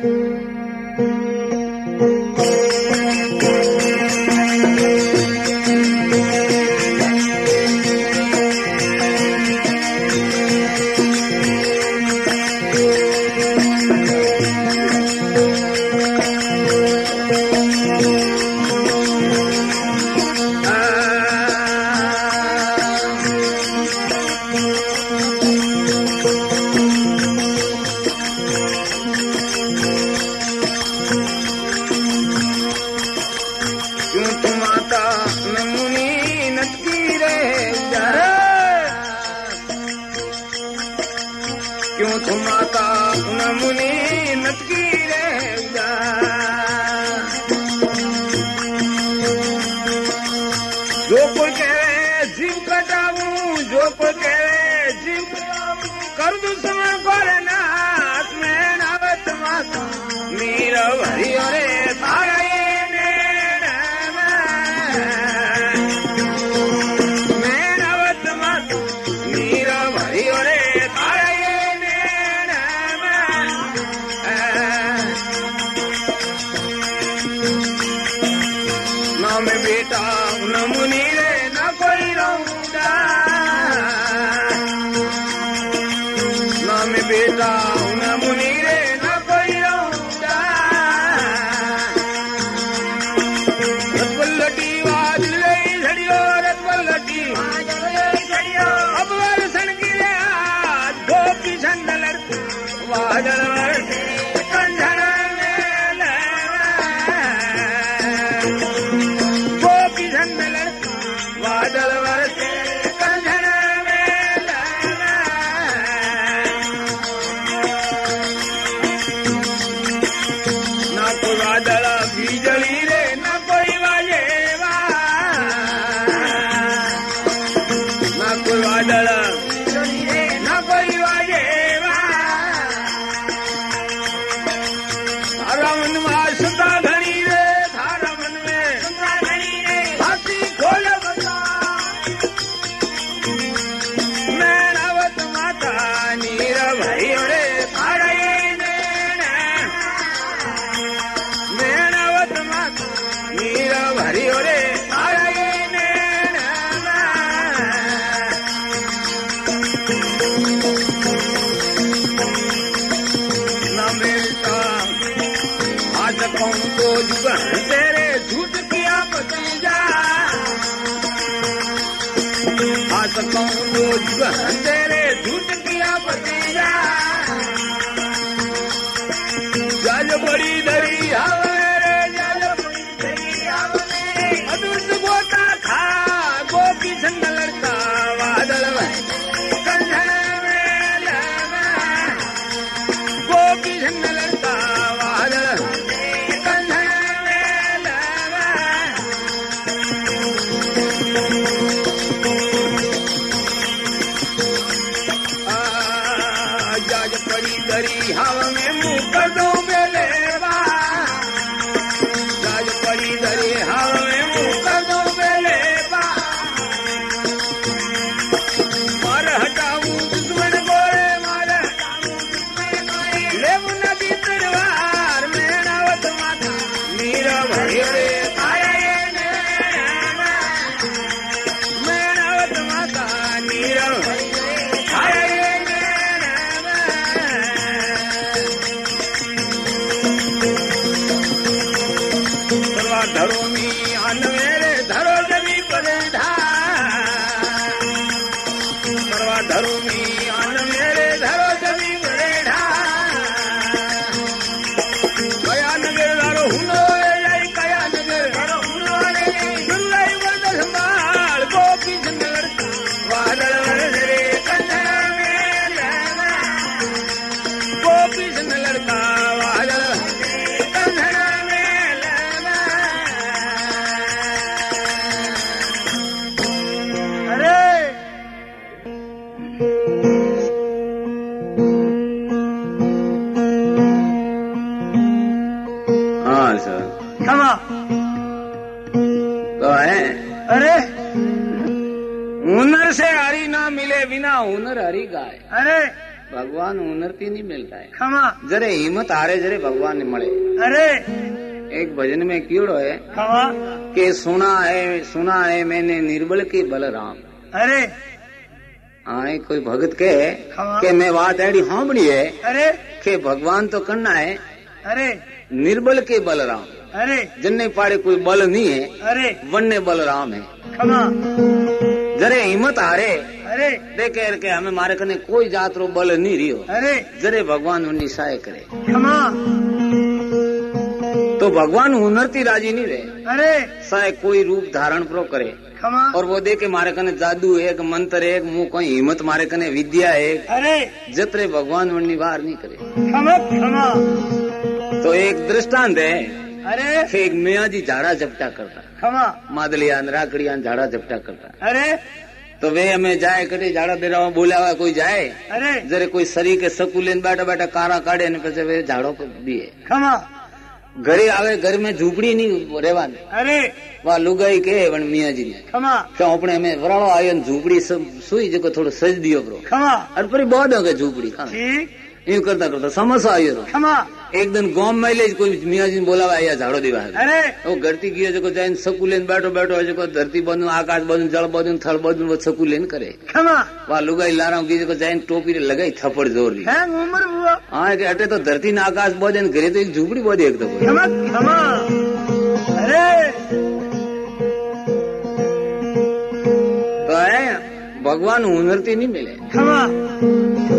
क्यों तुम माता न मुनि नटकी रहेगा। जो कोई कहे जीव कटाऊं, जो कोई कहे जीव कर दू समय पर नाथ में नावत माता मीरा भरी अरे तारा बेटा न मुनि रे न कोई रहूंगा, नाम बेटा न मुनि रे न कोई रहूंगा। रतवल्लटी वाज गई झड़ियो, रतवल्लटी अब वर्षण की रे आज गोपी छंद लड़ती वाजल वर्षे कंझन वादल वर्षे कंझन में ना कोई वादल बिजली रे न कोई वाजेवा, ना कोई वादल बिजली रे न कोई वाजेवा। थारा मन में आशा घड़ी रे, थारा मन में घड़ी रे हाथी खोल तेरे झूठ किया भतीजा, आ सकूं रोज तेरे झूठ किया भतीजा। जल बड़ी दरी हवे, जल बड़ी दरी हवे, अदूत गोता खा गोपी छंद लड़का वादल कंझन में लगा, गोपी छंद लड़का वादल दरी हवा में मुँह कर दो बेलेवा, जाज पड़ी दरी हवा में मुँह कर दो बेलेवा। मार हटाऊं दुश्मन गोरे, मार हटाऊं ले नदी तरवार में रावत माता मीरा भरी रे तारे में रावत माता मीरा भरी धरो मी अन मेरे धरो जमी परे ढार, परवा धरो मी अन मेरे धरो जमी परे ढार। कया नगर धरो हुनो जाई, कया नगर धरो हुनो दुर्लई वर्द संभाल गोपी छंद लड़का वादल वर्षे कंझन में लगा, गोपी छंद लड़का वादल कंझन क्षमा तो है। अरे हुनर से हरि ना मिले बिना हुनर हरि गाय। अरे भगवान उन्नति नहीं मिलता है। खमा जरे हिम्मत हारे जरे भगवान ने मळे। अरे एक भजन में कीड़ो है खमा कि सुना है मैंने निर्बल के बलराम। अरे हाँ कोई भगत के हाँ। कि मैं बात ऐडी सांभળી है अरे कि भगवान तो करना है अरे निर्बल के बलराम। अरे जिनने पाड़े कोई बल नहीं है अरे वन्ने बलराम है। खमा जरे हिम्मत हारे अरे देखे के हमें मारे कने कोई जात रो बल नहीं रियो। अरे जरे भगवान उन्नी सहाय करे खमा तो भगवान उन्नति राजी नहीं रहे। अरे सहाय कोई रूप धारण प्रो करे खमा और वो देखे मारे कने जादू एक मंत्र एक मुंह कोई हिम्मत मारे कने विद्या एक अरे जतरे भगवान उन्नी बाहर नहीं करे। खमा खमा तो एक दृष्टांत है अरे कि एक मियाँ जी झाड़ा झपटा करता खमा मादलिया राकड़िया झाड़ा झपटा करता। अरे तो वे हमें जाए कटे झाड़ा दे रहा बोला हुआ कोई जाए अरे जरे कोई शरीर के सकू लेने बैठा बैठा कारा काढ़े ने पीछे वे झाड़ों को दिए। खमा घरे आवे घर में झूपड़ी नहीं रेवा अरे वह लुगाई के वन मियाँ जी ने खमा क्यों अपने में वराड़ो आयो झूपड़ी सब सुई जो थोड़ो सज दियो ब्रो खमा और पर बहुत हो गए झूपड़ी का ठीक यूं करता करता समस्या आयो खमा एक दिन गांव में ले कोई मियाँ जी ने बोला या झाड़ो दिवा अरे वो घरती की जो जाए सकू लेने बैठो बैठो जो धरती बंधु आकाश बंधु जल बंधु थल बंधु वो सकू लेने करे खमा वहाँ लुगाई लारा की जो जाए टोपी लगाई थप्पड़ जोर ली। है उम्र हुआ हाँ कि अटे तो धरती न आकाश बोझे घरे तो एक झूपड़ी बोझे एक तो खमा खमा अरे तो है भगवान उन्नति नहीं मिले। खमा